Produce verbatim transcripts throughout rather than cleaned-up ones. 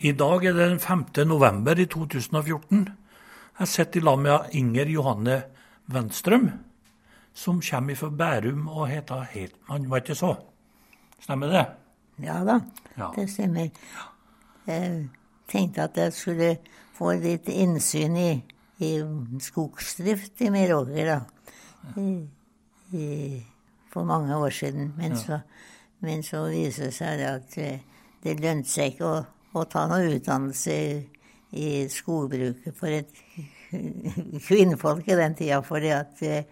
I dag er det den femte november i to tusen og fjorten. Jeg sitter i lag med Inger Johanne Wenstrøm, som kommer fra Bærum og heter Hetman, var ikke så? Stemmer det? Ja da, Ja. det stemmer. Jeg tenkte at jeg skulle få litt innsyn i, i skogsdrift i Meråker da, I, i, for mange år siden. Men, Ja. så, men så viser det seg at det lønte seg ikke å, å ta noe utdannelse i, i skogbruket for et kvinnfolk i den tida, fordi at det,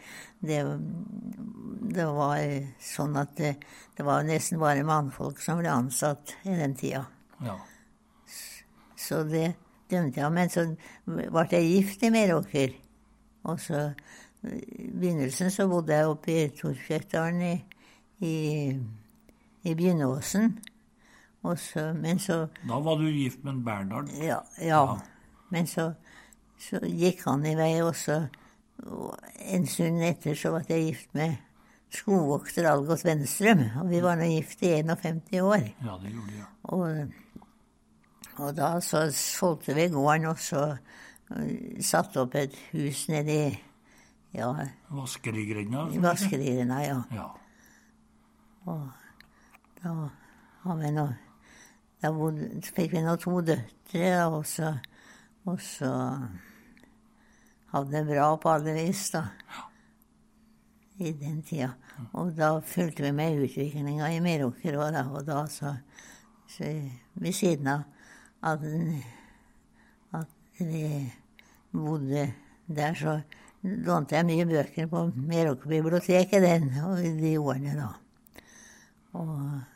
det var sånn at det, det var nesten bare mannfolk som ble ansatt i den tida. Ja. Så det dømte jeg. Men så ble jeg gift i Meråker. Og så i begynnelsen så bodde jeg oppe i Torfjøttdalen i, i, i Bjønnåsen. Og så, men så... Da var du gift med en Berndal. Ja, ja. ja. Men så, så gikk han i vei også. Og en stund etter så var jeg gift med skogvokter Algot Wenstrøm. Og vi var nå gift i femti år. Ja, det gjorde jeg. Og, og da så solgte vi gården, og så satte opp et hus nede i ja, Vaskerigrinda? Vaskerigrinda, ja. Ja. Og da har vi nå Da bodde, fikk vi nå to døtre, og så, og så hadde det bra på alle vis, da. I den tida. Og da fulgte vi med utviklingen i Meråker, og da, og da så, så ved siden av at, at vi bodde der, så lånte jeg mye bøker på Meråker-biblioteket den, og de årene da. Og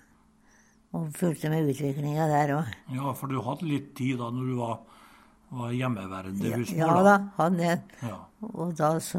Og fulgte med utviklingen der også. Ja, for du hadde litt tid da når du var, var hjemmeværende ja, husmor. Ja da, hadde jeg. Ja. Og da så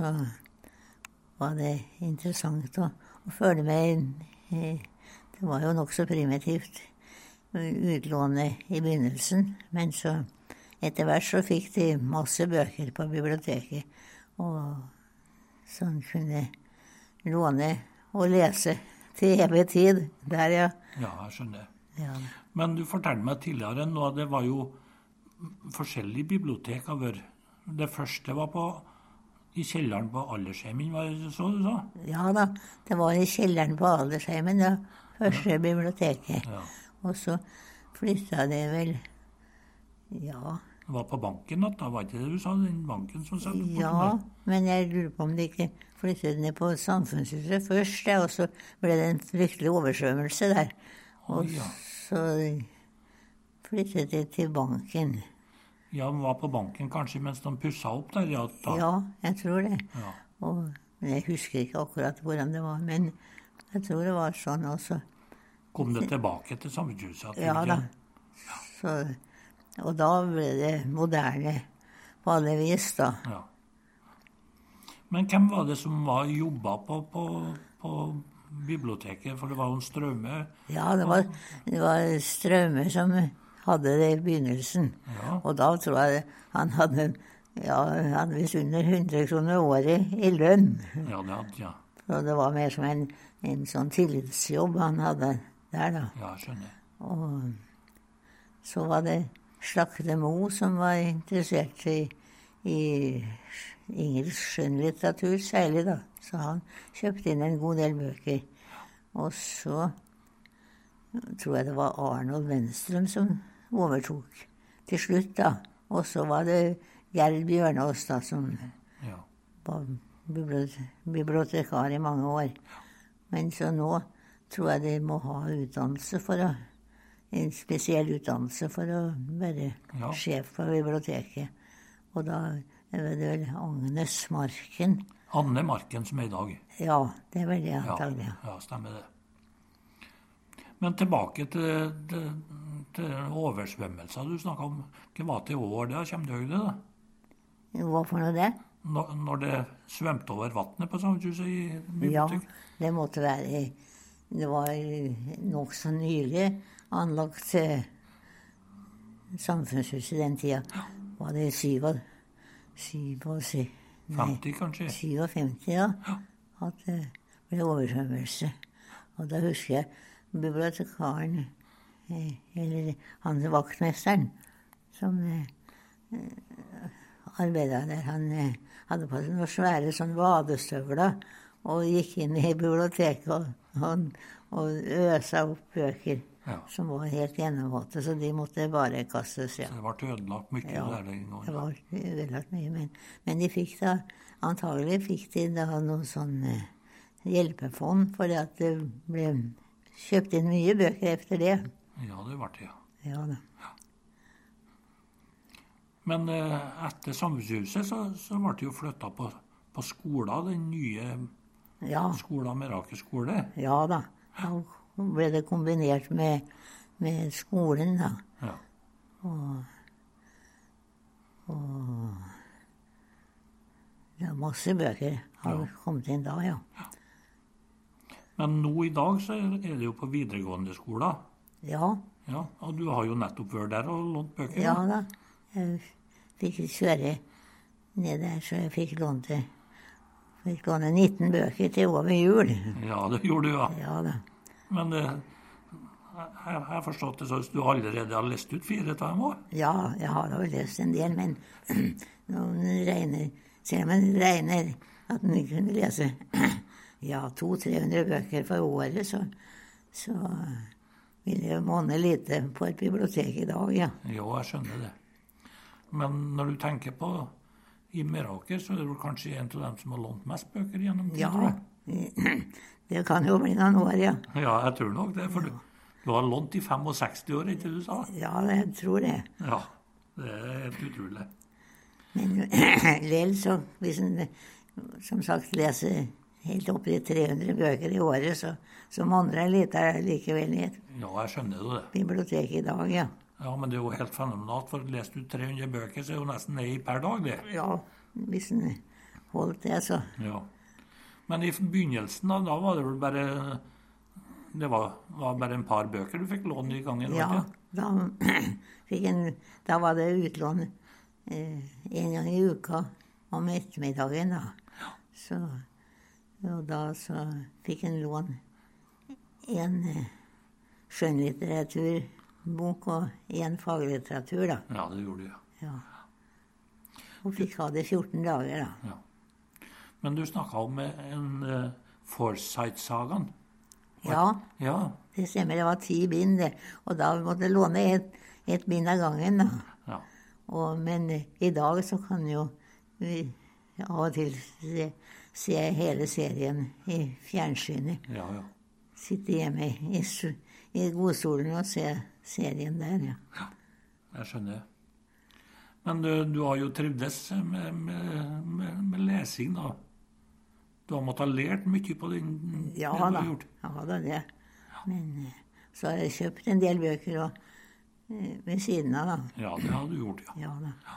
var det interessant å, å følge med. Det var jo nok så primitivt utlånet i begynnelsen. Men så etter hvert så fikk de masse bøker på biblioteket. Og sånn kunne låne og lese til evig tid. Der, ja. Ja, jeg skjønner. Ja. Men du fortalte meg tidligere nå at det var jo forskjellige bibliotek over. Det første var på, i kjelleren på Aldersheimen, var det så du sa? Ja da, det var i kjelleren på Aldersheimen, ja. Første ja. biblioteket. Ja. Og så flyttet det vel, ja. Det var på banken da, var ikke det du sa, den banken som satt på? Ja, men jeg lurer på om det ikke flyttet ned på Samfunnshuset først, ja, og så ble det en fryktelig oversvømmelse der. Og oh, ja. så flyttet det til banken. Ja, de var på banken kanskje mens de pusset opp der, ja. Da. Ja, jeg tror det. Ja. Og jeg husker ikke akkurat hvordan det var, men jeg tror det var sånn også. Kom det tilbake til Samfunnshuset? Ja da. Ja. Så... Og da ble det moderne på alle vis, da. Ja. Men hvem var det som var jobba på, på, på biblioteket? For det var jo en Strømme. Ja, det var, det var Strømme som hadde det i begynnelsen. Ja. Og da tror jeg han hadde, ja, han hadde visst under hundre kroner året i lønn. Ja, det hadde, ja. Så det var mer som en, en sånn tillitsjobb han hadde der, da. Ja, skjønner. Og så var det Slakte Mo som var interessert i, i engelsk skjønnlitteratur særlig, da. Så han kjøpte inn en god del bøker. Og så tror jeg det var Arnold Wenstrøm som overtok til slutt, da. Og så var det Gerd Bjørnås, da, som ja. var bibliotekar i mange år. Men så nå tror jeg de må ha utdannelse for å en spesiell utdannelse for å være ja. sjef på biblioteket. Og da er det vel Agnes Marken. Anne Marken som er i dag. Ja, det er vel det antagelig. Ja, ja, stemmer det. Men tilbake til, til, til oversvømmelser du snakket om. Hva var det i år det? Kommer du høyde da? Hva for noe det? Når, når det svømte over vattnet på Samfunnshuset i bibliotek? Ja, det måtte være... Det var nok så nylig anlagt til Samfunnshuset den tida. Var det syv og... Syv og sy... femti, kanskje? syvogfemti, ja. At det ble oversvømmelse. Og da husker jeg bibliotekaren eh, eller han vaktmesteren, som eh, arbeidet der, han eh, hadde på seg noen svære sånn vadestøvler, og gikk inn i biblioteket og, og, og øsa opp bøker. Ja. Som var helt gjennomvåte, så de måtte bare kastes. Ja. Så det ble ødelagt mye ja, der den gangen? det var ødelagt mye, men, men de fikk da, antagelig fikk de da noen sånn eh, hjelpefond, fordi at det ble kjøpt inn mye bøker efter det. Ja, det ble det, ja. Ja da. Ja. Men eh, etter Samfunnshuset så, så ble det jo flyttet på, på skolen, den nye ja. skolen, Meråker skole. Ja da, da ble det kombinert med, med skolen da. Ja. Og, og ja, masse bøker har ja. kommet inn da, ja. ja. Men nå i dag så er det jo på videregående skoler. Ja. Ja. Og du har jo nettopp vært der og lånt bøker. Ja da. Jeg fikk kjøre ned der, så jeg fikk lånt det. Fikk låne nitten bøker til over jul. Ja, det gjorde du, ja. Ja da. Men eh, jeg har forstått det sånn at du allerede har lest ut fire av dem også? Ja, jeg har da lest en del, men noen regner, selv om man regner at man ikke kunne lese ja, to til tre hundre bøker for året, så, så vil jeg måne lite på et bibliotek i dag, ja. Jo, jeg skjønner det. Men når du tenker på i Meråker, så er du kanskje en av dem som har lånt mest bøker gjennom tiden? Ja, det kan jo bli noen år, ja. Ja, jeg tror nok det, for ja. du, du har lånt i sekstifem år, ikke du sa? Ja, jeg tror det. Ja, det er helt utrolig. Men lell, så hvis en, som sagt, leser helt opp i tre hundre bøker i året, så, så måneder jeg litt der likevel i et ja, jeg skjønner det. bibliotek i dag, ja. Ja, men det er jo helt fenomenalt, for lest ut tre hundre bøker, så er jo nesten nei per dag, det. Ja, hvis en holdt det, så. Ja. Men i begynnelsen, da, da var det vel bare, det var, var bare en par bøker du fikk låne i gangen? Ja, da, fikk en, da var det utlån eh, en gang i uka om ettermiddagen, da. Ja. Så, og da så fikk en lån en eh, skjønnlitteraturbok og en faglitteratur, da. Ja, det gjorde du, ja. Ja. Og fikk ha det fjorten dager, da. Ja. Men du snakket om en uh, Forsyte-sagaen. Ja, ja, det stemmer. Det var ti bind, det. Og da måtte jeg låne et, et bind av gangen, da. Ja. Og, men uh, i dag så kan jo vi av og til se, se hele serien i fjernsynet. Ja, ja. Sitte hjemme i, i godstolen og se serien der, ja. Ja, jeg skjønner. Men du, du har jo trivdes med, med, med, med lesing, da. Du har måttet ha lært mye på den ja, det du har da. gjort. Ja da, det. Men så har jeg kjøpt en del bøker og, ved siden av, da. Ja, det har du gjort, ja. Ja da. Ja.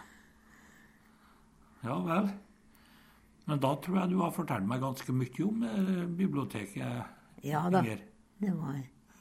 Ja vel. Men da tror jeg du har fortalt meg ganske mye om eh, biblioteket. Ja da, Inger. det var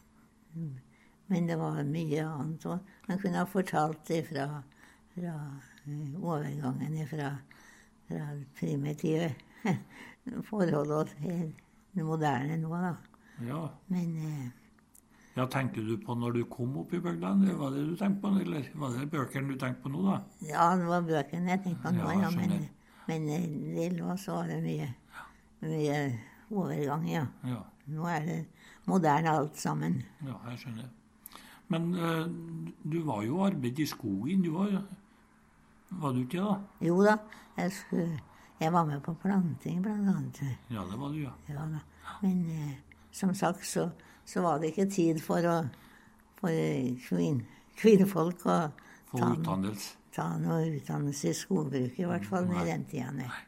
Men det var mye annet òg. Man kunne ha fortalt det fra, fra overgangen fra, fra primitive forhold til det moderne nå, da. Ja. Men eh, ja, tenker du på når du kom opp i bygdene? Var det du tenkte på, eller var det bøkene du tenkte på nå, da? ja, det var bøkene jeg tenkte på nå, Ja, ja, men, skjønner. men eh, det lå så var det mye, mye overgang, ja. Ja, Nå er det moderne alt sammen. ja jeg skjønner. Men eh, du var jo arbeidet i skogen, du var, var du ikke da? Jo da, jeg, skulle, jeg var med på planting blant annet. Ja, det var du, ja. Ja da. Men eh, som sagt så, så var det ikke tid for, å, for kvinn, kvinnfolk å For ta, utdannelse. ta noe utdannelse i skogbruket, i hvert fall Nei. med den tida. Nei.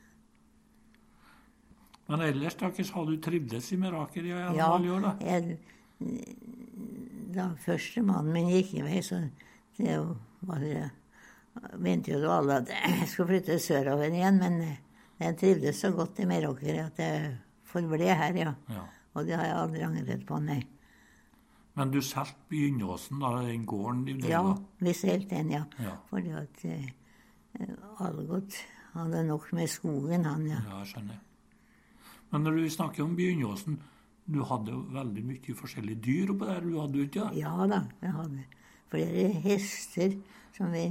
Men ellers, takkes, har du trivdes i Meråker i alle Ja, år, da? jeg, da første mannen min gikk i vei, så det var det, mente jo alle at jeg skulle flytte sørover igjen, men jeg trivdes så godt i Meråker at jeg forble her, ja. Ja. Og det har jeg aldri angret på, nei. Men du solgte begynnelsen, da, den gården du drev Ja, av? vi solgte den, ja. Ja. Fordi at eh, Algot hadde nok med skogen, han, ja. Ja, jeg skjønner. Men når du snakker om begynnelsen, Du hadde jo veldig mye forskjellige dyr oppe der, du hadde jo ikke det? Ja da, vi hadde flere hester som vi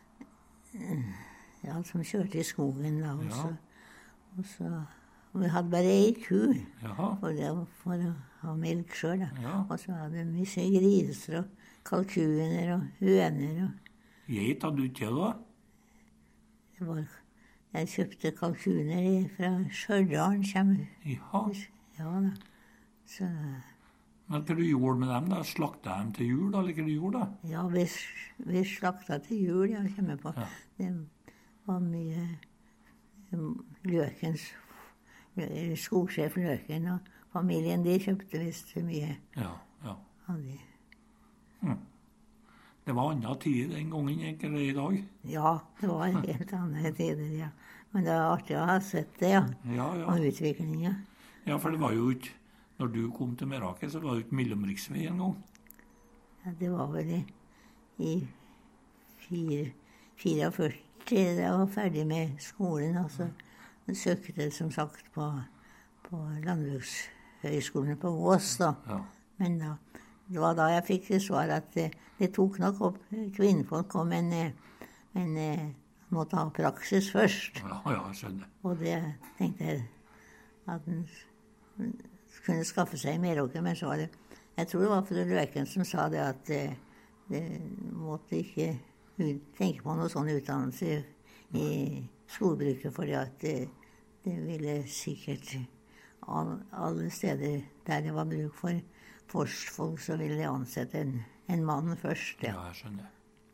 ja, som kjørte i skogen da også. Ja. Og så, og vi hadde bare ei ku for, det, for å ha melk sjøl. Ja. Og så hadde vi mye griser og kalkuner og høner. Og geit hadde du ikke da? Det var, jeg kjøpte kalkuner fra Stjørdal. Ja. Ja da. Så, men hva du gjorde med dem da? Slakta dem til jul, eller hva du gjorde da? Ja, vi, vi slakta til jul, jeg kommer på. Ja. Det var mye Løkens, skogsjef Løken og familien, de kjøpte visst mye. Ja, ja. Av de. Hm. Det var andre tider den gangen, ikke det i dag? Ja, det var helt andre tider, ja. Men det var artig å ha sett det, ja. Ja, ja. Og utviklingen. Ja, for det var jo ikke, når du kom til Meråker, så var det jo ikke mellomriksvei en gang. Ja, det var vel i, i fireogførti, da jeg var ferdig med skolen, og så søkte jeg som sagt på, på landbrukshøyskolen på Ås, da. Ja. Men da, det var da jeg fikk svar at det, det tok nok opp kvinnfolk kom, men, men måtte ha praksis først. Ja, ja, jeg skjønner. Og det tenkte jeg at den kunne skaffe seg i Meråker, men så var det, jeg tror det var for Løken som sa det at det, det måtte ikke tenke på noe sånn utdannelse i skogbruket, fordi at det, det ville sikkert all, alle steder der det var bruk for forstfolk, så ville de ansette en, en mann først. Ja. Ja, jeg skjønner.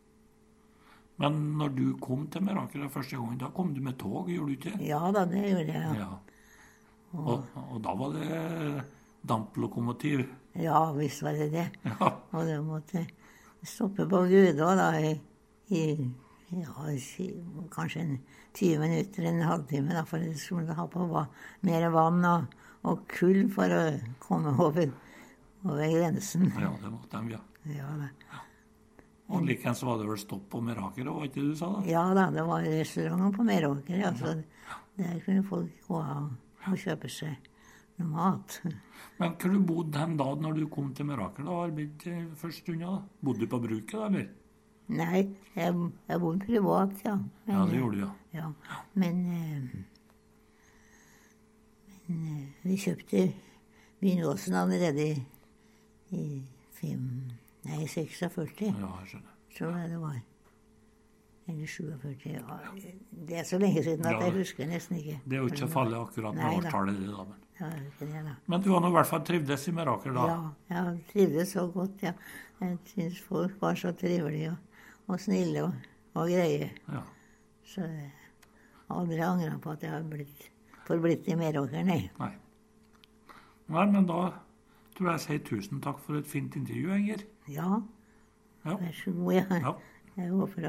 Men når du kom til Meråker første gang, da kom du med tog, gjorde du ikke? Ja da, det gjorde jeg. Ja. Og, og, og da var det damplokomotiv? Ja, visst var det det. Ja. Og det måtte stoppe på Gudå da i, i ja, kanskje en tyve minutter, en halvtime, da, for det skulle ha på va, mer vann og, og kull for å komme over, over grensen. Ja, det måtte de, ja. Ja, da. Ja. Og likens var det vel stopp på Meråker, var ikke det du sa da? Ja da, det var restauranter på Meråker, ja, så der kunne folk gå av og kjøpe seg noe mat. Men hvor du bodde hen da, når du kom til Meråker da, arbeidde første stund da? Bodde du på bruket da, eller? Nei, jeg, jeg bodde privat, ja. Men, ja, det gjorde du, ja. Ja, men, men vi kjøpte Vinåsen allerede i, i fem, nei, seksogførti. Ja, jeg skjønner. Så det var, eller sjuogførti, ja. Det er så lenge siden at jeg husker nesten ikke. Det er jo ikke farlig akkurat med årstallet det da, men. Ja, ikke det da. Men du har nå i hvert fall trivdes i Meråker da? Ja, jeg trivdes så godt, ja. Jeg synes folk var så trivelige og, og snille og, og greie. Ja. Så jeg har aldri angret på at jeg har blitt, forblitt i Meråker, nei. Nei. Nei, men da tror jeg sier tusen takk for et fint intervju, Inger. Ja, ja. vær så god, ja. Ja. Jeg håper